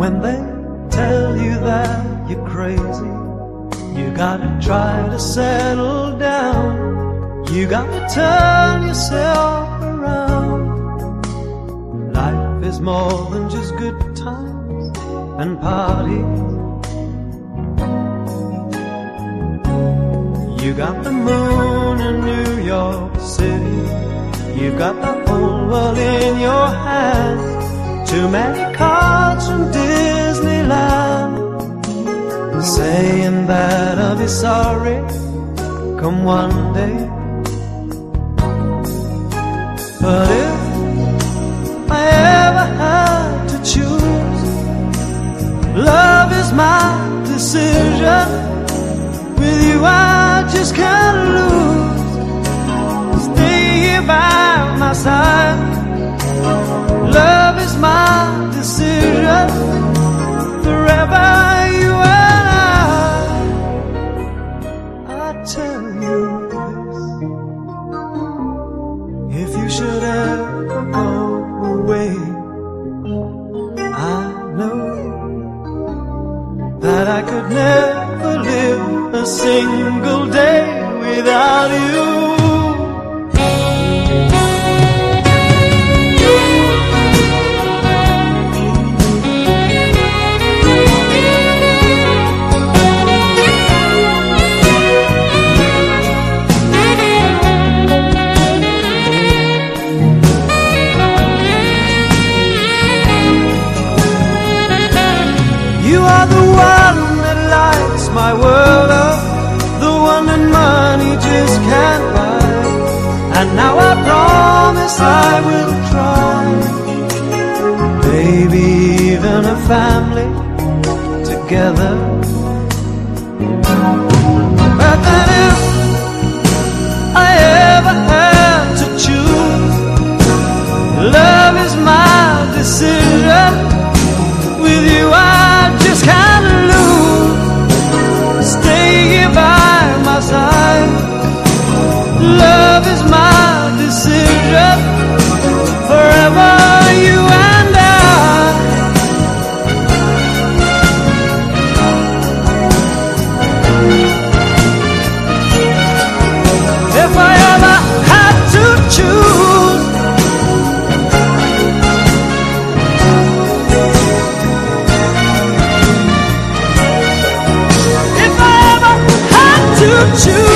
When they tell you that you're crazy, you gotta try to settle down. You gotta turn yourself around. Life is more than just good times and parties. You got the moon in New York City, you got the whole world in your hands. Too many cards from Disneyland, saying that I'll be sorry come one day. But if I ever had to choose, love is my decision. With you I just can't lose. Stay here by my side. Love is my decision. Forever you and I tell you this. If you should ever go away, I know that I could never live a single day without you. You are the one that lights my world up, the one that money just can't buy. And now I promise I will try. Maybe even a family together. But then if I ever had to choose, love is my decision. With you I just can't lose. Stay here by my side. Love is my decision. Forever you and I. If I ever had to choose, choose.